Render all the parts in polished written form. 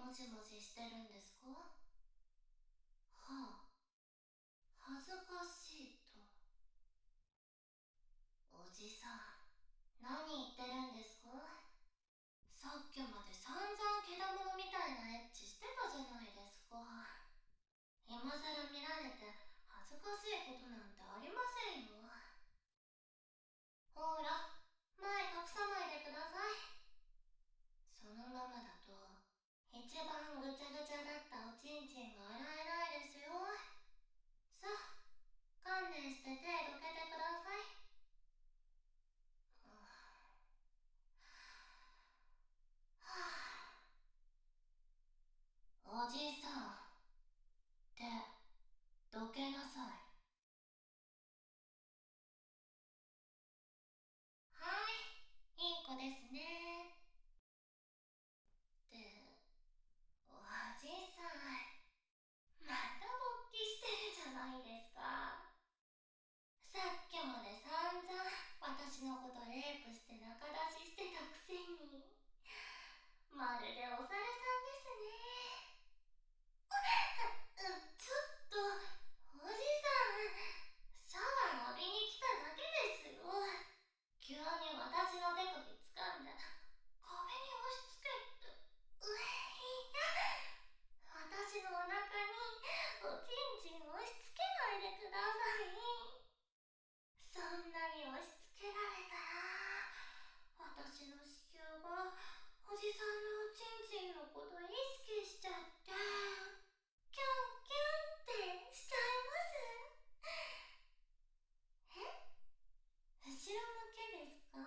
もじもじしてるんですか？はあ、恥ずかしいと。おじさん、何言ってるんですか？さっきまで散々けだものみたいなエッチしてたじゃないですか。今さら見られて恥ずかしいことなんてありませんよ。ほら、前隠さないでください。そのままだと一番ぐちゃぐちゃだったおちんちんが洗えないですよ。さあ、観念して手どけてください。おじさん、手どけなさい。はい、いい子ですね。って、おじさん、また勃起してるじゃないですか。さっきまで散々私のことレイプして仲出ししてたくせに、まるでお猿さんですね。ちょっと、おじさん、シャワー浴びに来ただけですよ。急に私の手首掴んで壁に押し付けて、いや、私のお腹におちんちん押し付けないでください。そんなに押し付けられたら、私の子宮がおじさんのおちんちんのこと意識しちゃって、キュンキュンってしちゃいます。後ろ向けですか？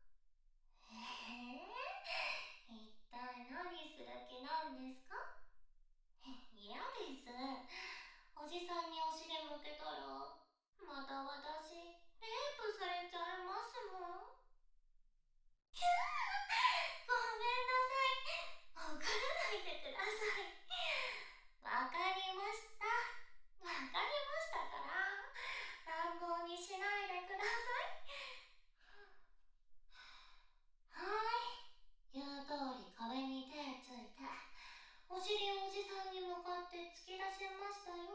一体何する気なんですか？嫌です。おじさんにお尻向けたら、また私、レイプされちゃいますもん。ごめんなさい。怒らないでください。わかりました。わかりましたから、乱暴にしないでください。言う通り壁に手ついて、お尻をおじさんに向かって突き出しましたよ。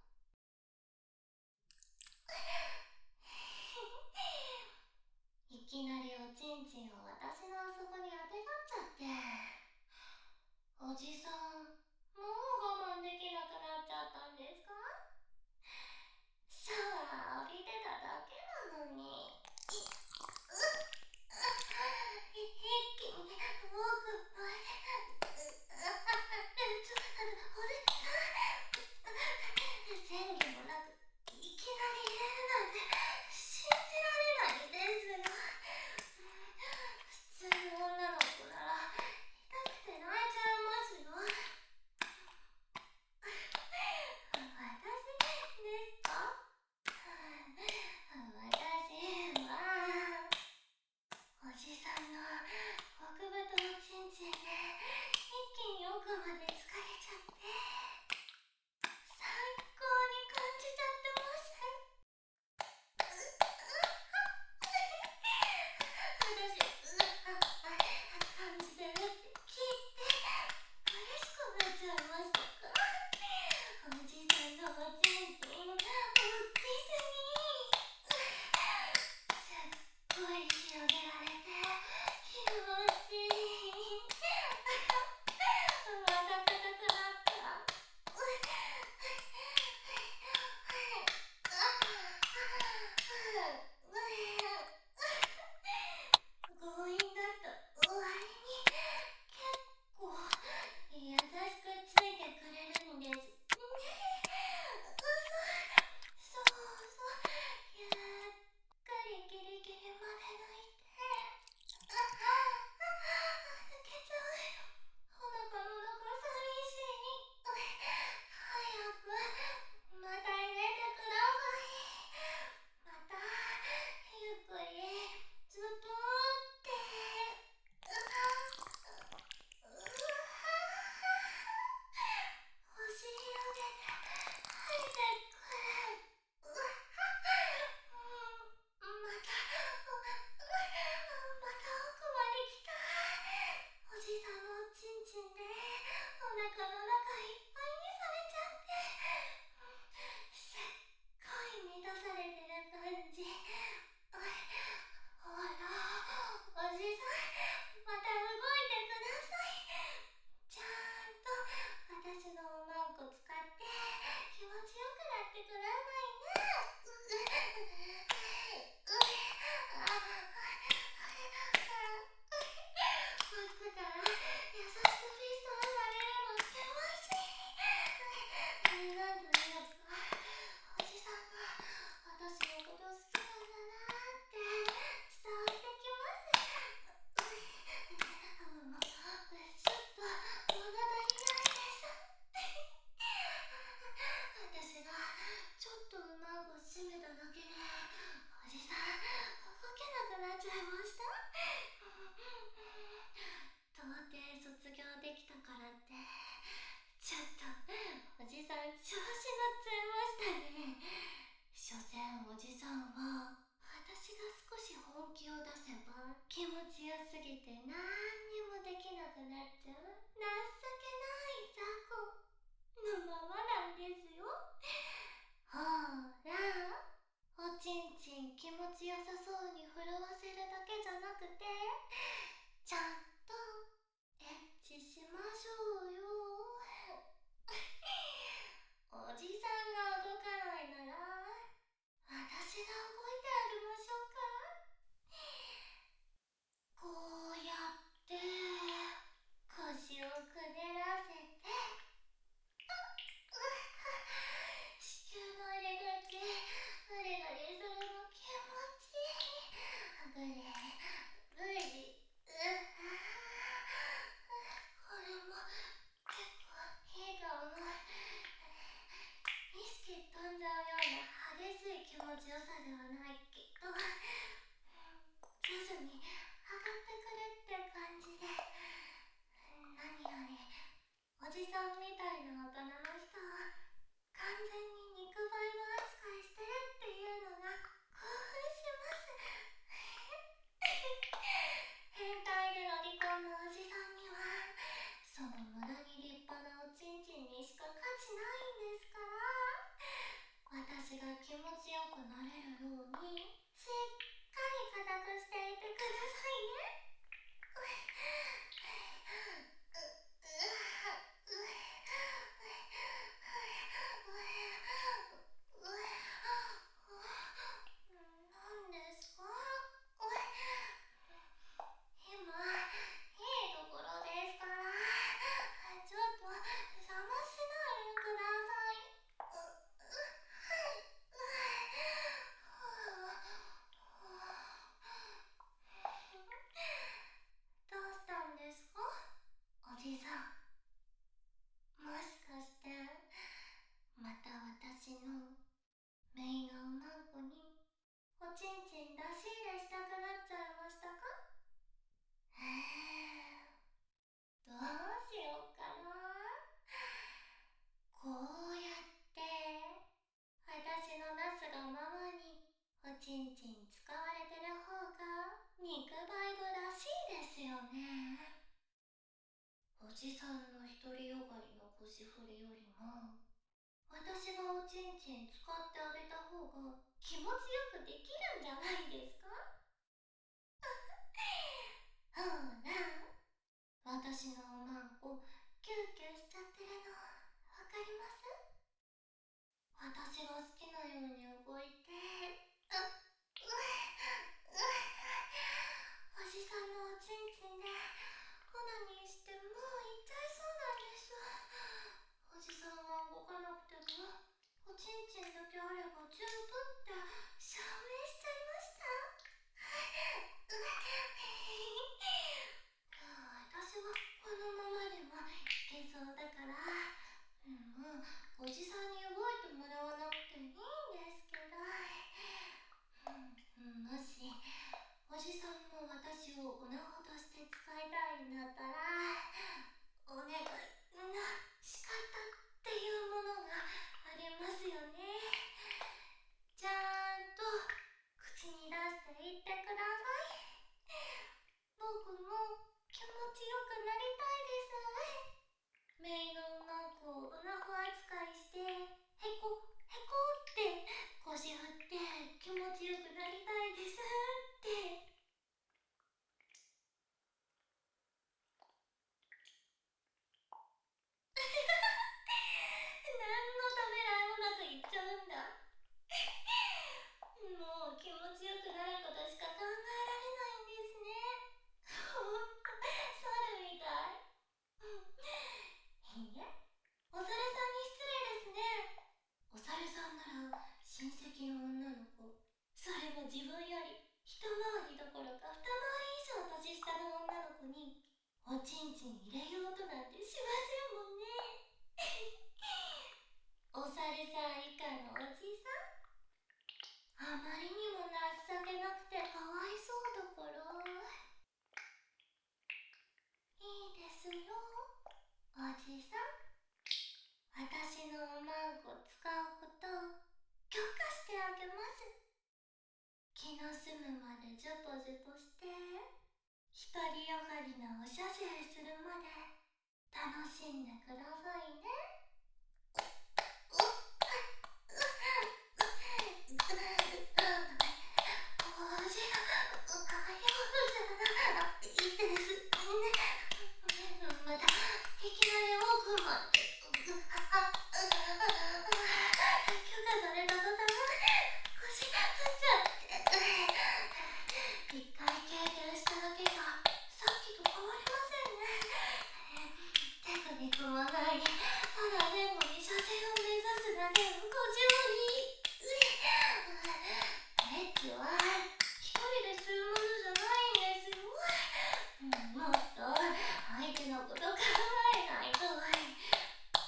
いきなりおちんちんを私のあそこにあてがっちゃって、おじさん、もう我慢できなくなっちゃったんですか？シャワー浴びてただけなのに。一気に奥まで。戦技もなくいきなり入れるなんて信じられないですよ。普通の女の子なら痛くて泣いちゃいますよ。 じさんみたいな大人の人を完全に肉バイブ扱いしてるっていうのが興奮します変態でロリコンのおじさんにはその無駄に立派なおちんちんにしか価値ないんですから、私が気持ちよくなれるようにしっかり固くしていてくださいね。何ですか？今いいところですから、ちょっと邪魔しないでください。どうしたんですか、おじさん。もしかしてまた私のメイがうまんこにおちんちん出し入れしたくなっちゃいましたか？どうしようかな。こうやって私の出すがままにおちんちん使われてる方が肉バイブらしいですよね。おじさんの独りよがりの腰振りよりも私がおちんちん使ってあげた方が気持ちよくできるんじゃないですか？ほら、私のおまんこキューキューしちゃってるのわかります？私が好きなように動いておじさんのおちんちんでオナニーしてもう行っちゃいそうなんです。おじさんは動かなくてもおちんちんだけあれば十分って証明しちゃいました。私はこのままでもいけそうだから、もうおじさんに動いてもらわなくていいんですけど、もしおじさんも私をオナホとして使いたいんだったら、お願いな仕方っていうものがありますよね。ちゃんと口に出して言ってください。僕も気持ちよくなりたいです。メイのうまんこをオナホ扱いしてへこへこって腰振って気持ちよくなりたいですって何のためらいもなく言っちゃうんだ。もう気持ちよくなることしか考えられないんですね。ほんと猿みたい。いいえ、お猿さんに失礼ですね。お猿さんなら親戚の女の子、それも自分より一回りどころか二回り以上年下の女の子におちんちん入れようとなんてしませんもんね。お猿さん以下のおじさん、あまりにも情けなくてかわいそうだから。いいですよ、おじさん。私のおまんこ使うこと許可してあげます。気の済むまでジュポジュポして独りよがりなおしゃべりするまで楽しんでくださいね。おじさん、いいですね。またいきなり奥まで許可された途端腰振っちゃって一回経験しただけじゃさっきと変わりませんね。テクニックもないただ前後に射精を目指すだけの腰振り。エッチは一人でするものじゃないんですよ。もっと相手のこと考えないと。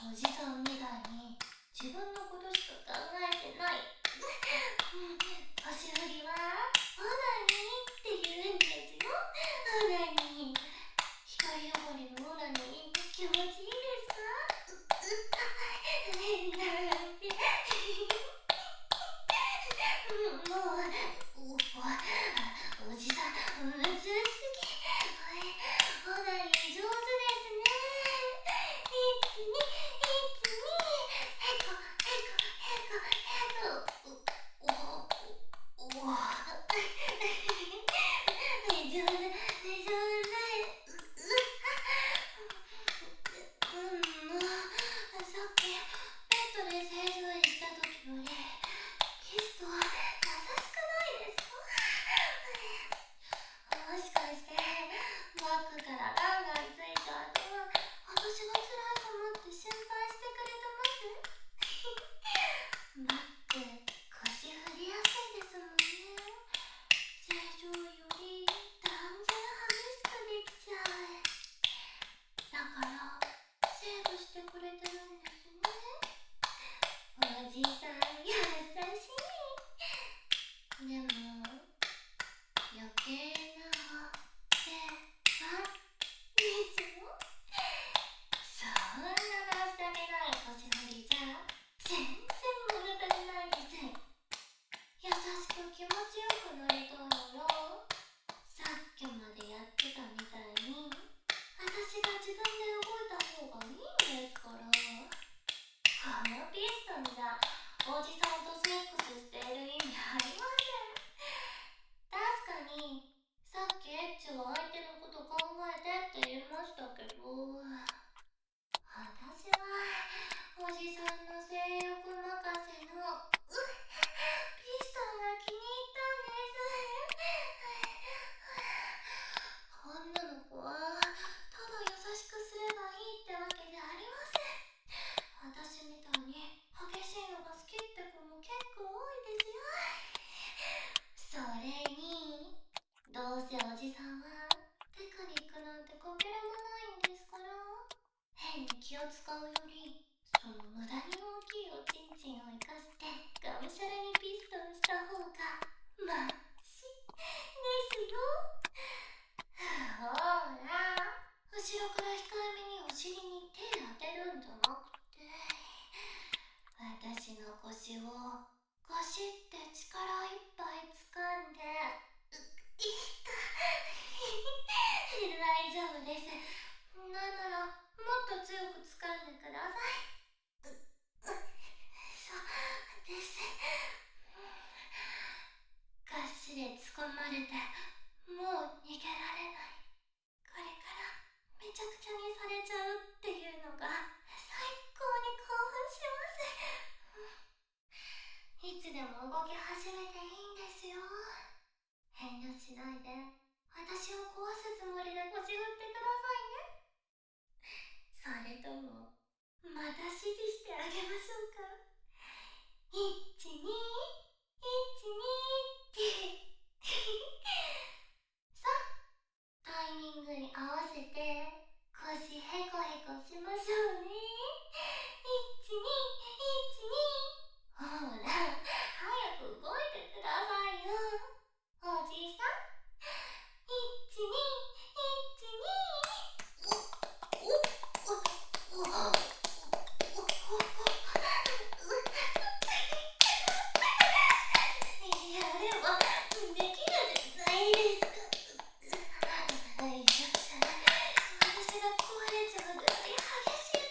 私が壊れちゃうぐらい激しい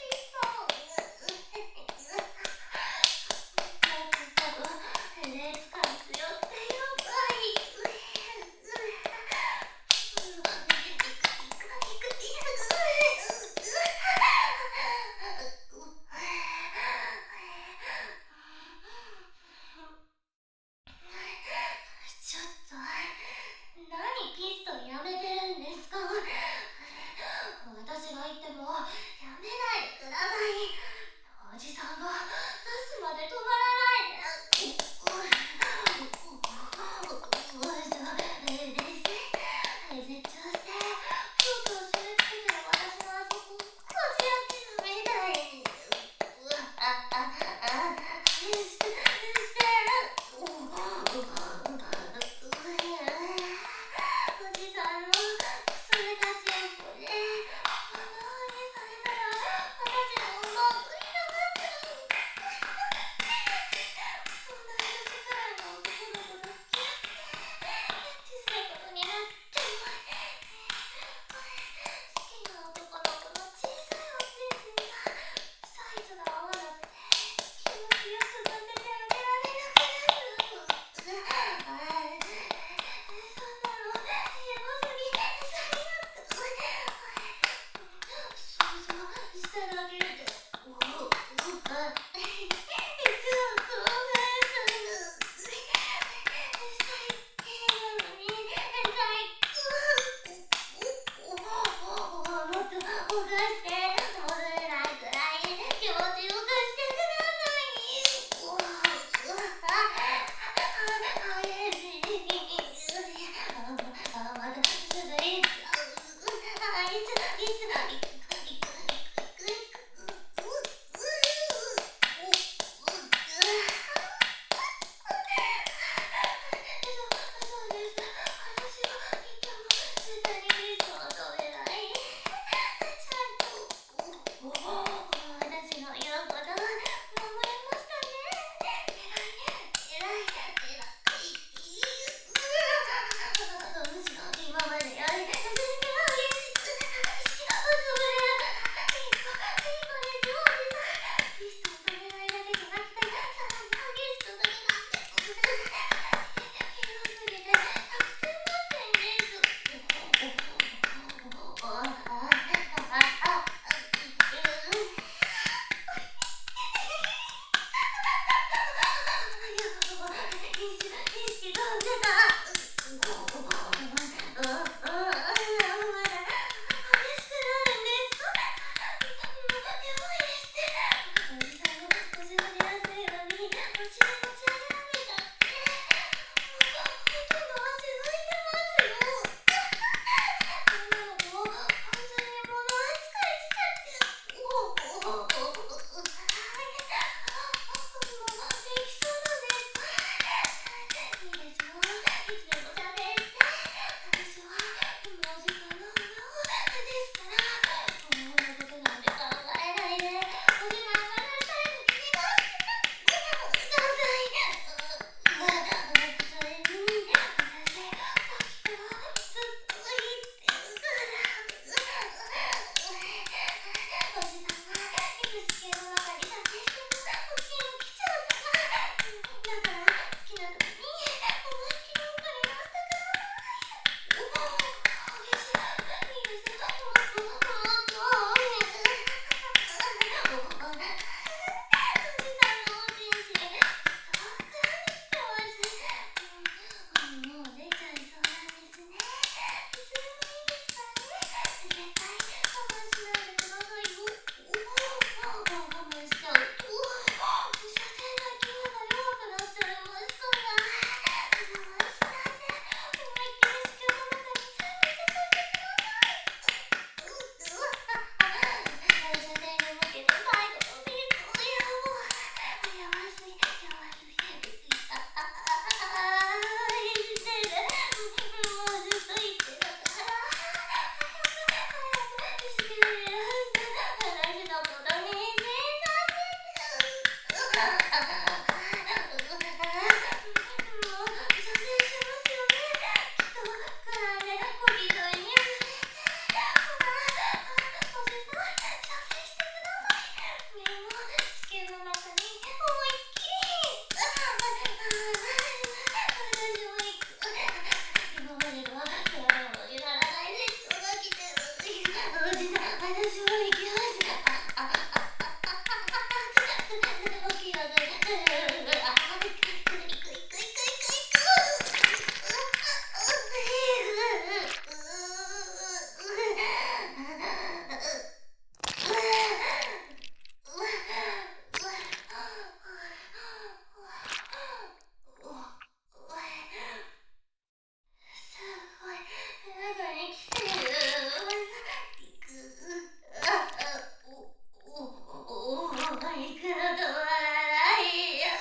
行くの止まらないよ。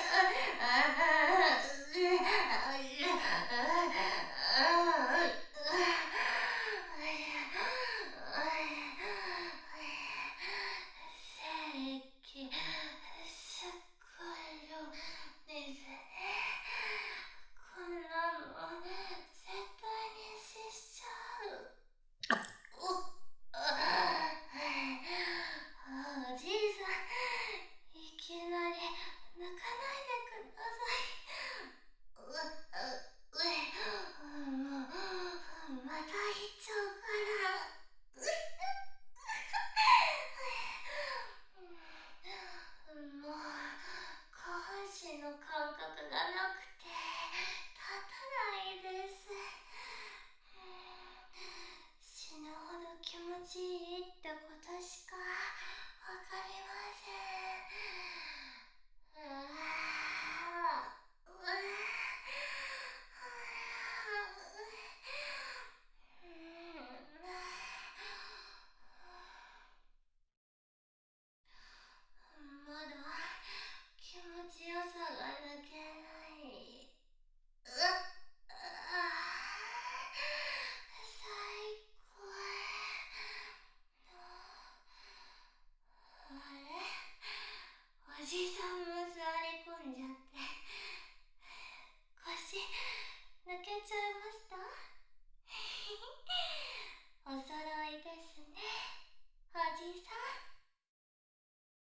正規すっごい量ですね。こんなの絶対に死しちゃう。おじいさん、いきなり抜かないでください。また行っちゃうから。もう下半身の感覚がなくて立たないです。死ぬほど気持ちいいってことしかわかりません。まだ気持ちよさが抜けない。最高。あれ、おじいさんも座り込んじゃって腰抜けちゃいました。お揃い